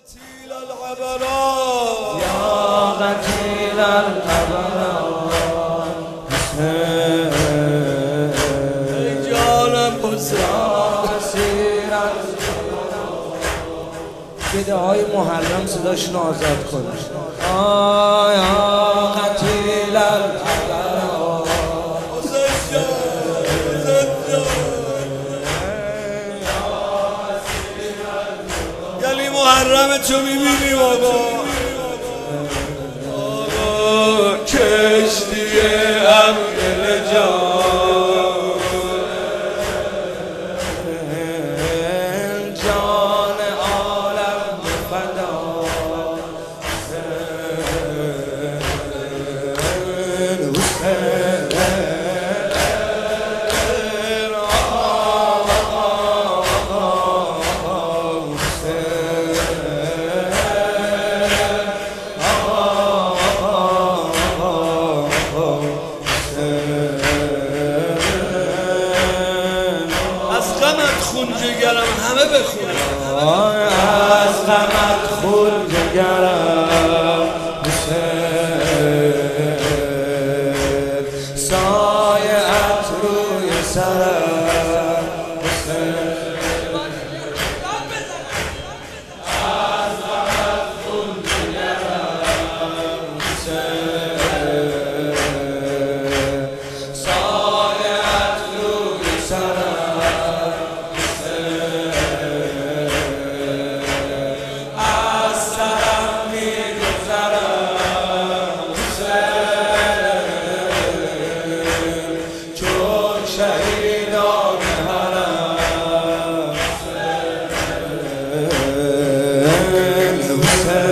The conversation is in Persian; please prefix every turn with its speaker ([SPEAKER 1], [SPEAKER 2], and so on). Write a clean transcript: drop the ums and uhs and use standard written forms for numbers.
[SPEAKER 1] قتیل العبرات
[SPEAKER 2] یا قتیل العبرات
[SPEAKER 1] ای جانم حسین
[SPEAKER 2] گده های محرم صداشون آزاد کنه. یا قتیل العبرات
[SPEAKER 1] حسین جان یعنی محرم تو میبینی بابا کشتی امر جان
[SPEAKER 2] جان عالم فدا
[SPEAKER 1] از غمت خون جگرم همه بخونم
[SPEAKER 2] از غمت خون جگرم حسین سایه‌ات روی سرم حسین از غمت خون جگرم حسین سایه‌ات روی سرم شهیدان حرم حسین